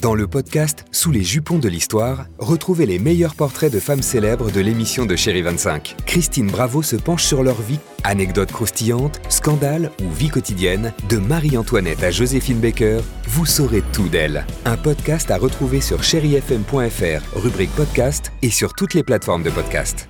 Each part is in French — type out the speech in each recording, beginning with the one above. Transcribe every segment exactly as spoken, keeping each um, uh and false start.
Dans le podcast Sous les jupons de l'histoire, retrouvez les meilleurs portraits de femmes célèbres de l'émission de Chéri vingt-cinq. Christine Bravo se penche sur leur vie, anecdotes croustillantes, scandales ou vie quotidienne. De Marie-Antoinette à Joséphine Baker, vous saurez tout d'elle. Un podcast à retrouver sur chéri f m point f r, rubrique podcast et sur toutes les plateformes de podcast.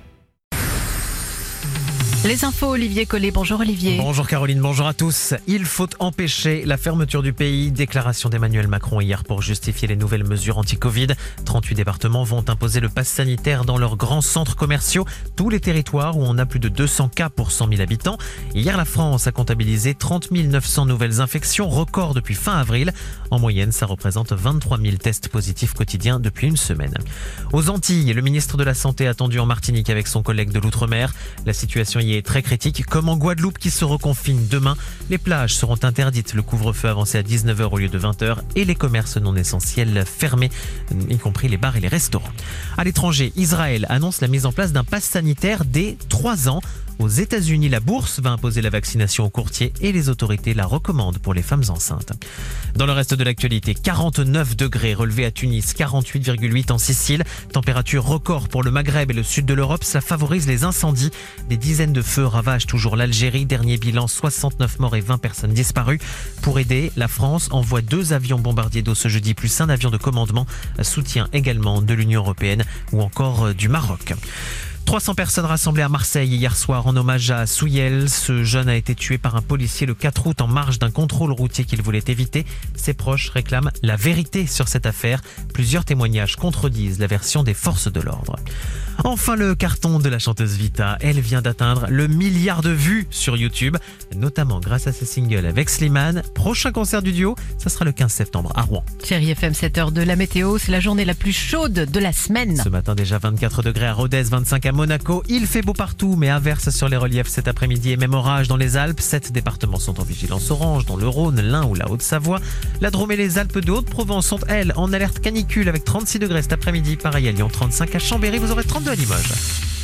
Les infos, Olivier Collet. Bonjour Olivier. Bonjour Caroline, bonjour à tous. Il faut empêcher la fermeture du pays. Déclaration d'Emmanuel Macron hier pour justifier les nouvelles mesures anti-Covid. trente-huit départements vont imposer le pass sanitaire dans leurs grands centres commerciaux. Tous les territoires où on a plus de deux cents cas pour cent mille habitants. Hier, la France a comptabilisé trente mille neuf cents nouvelles infections, record depuis fin avril. En moyenne, ça représente vingt-trois mille tests positifs quotidiens depuis une semaine. Aux Antilles, le ministre de la Santé attendu en Martinique avec son collègue de l'Outre-mer. La situation y est très critique, comme en Guadeloupe qui se reconfine demain. Les plages seront interdites, le couvre-feu avancé à dix-neuf heures au lieu de vingt heures et les commerces non essentiels fermés, y compris les bars et les restaurants. À l'étranger, Israël annonce la mise en place d'un pass sanitaire dès trois ans. Aux États-Unis, la bourse va imposer la vaccination aux courtiers et les autorités la recommandent pour les femmes enceintes. Dans le reste de l'actualité, quarante-neuf degrés relevés à Tunis, quarante-huit virgule huit en Sicile. Température record pour le Maghreb et le sud de l'Europe, ça favorise les incendies. Des dizaines de feux ravagent toujours l'Algérie. Dernier bilan, soixante-neuf morts et vingt personnes disparues. Pour aider, la France envoie deux avions bombardiers d'eau ce jeudi, plus un avion de commandement. Soutien également de l'Union européenne ou encore du Maroc. trois cents personnes rassemblées à Marseille hier soir en hommage à Souyel. Ce jeune a été tué par un policier le quatre août en marge d'un contrôle routier qu'il voulait éviter. Ses proches réclament la vérité sur cette affaire. Plusieurs témoignages contredisent la version des forces de l'ordre. Enfin, le carton de la chanteuse Vita. Elle vient d'atteindre le milliard de vues sur YouTube, notamment grâce à ses singles avec Slimane. Prochain concert du duo, ça sera le quinze septembre à Rouen. Chéri F M, sept heures de la météo, c'est la journée la plus chaude de la semaine. Ce matin déjà vingt-quatre degrés à Rodez, vingt-cinq à Monaco. Il fait beau partout, mais averse sur les reliefs cet après-midi et même orage dans les Alpes. Sept départements sont en vigilance orange, dont le Rhône, l'Ain ou la Haute-Savoie. La Drôme et les Alpes de Haute-Provence sont, elles, en alerte canicule avec trente-six degrés cet après-midi. Pareil à Lyon, trente-cinq à Chambéry, vous aurez trente-deux à Limoges.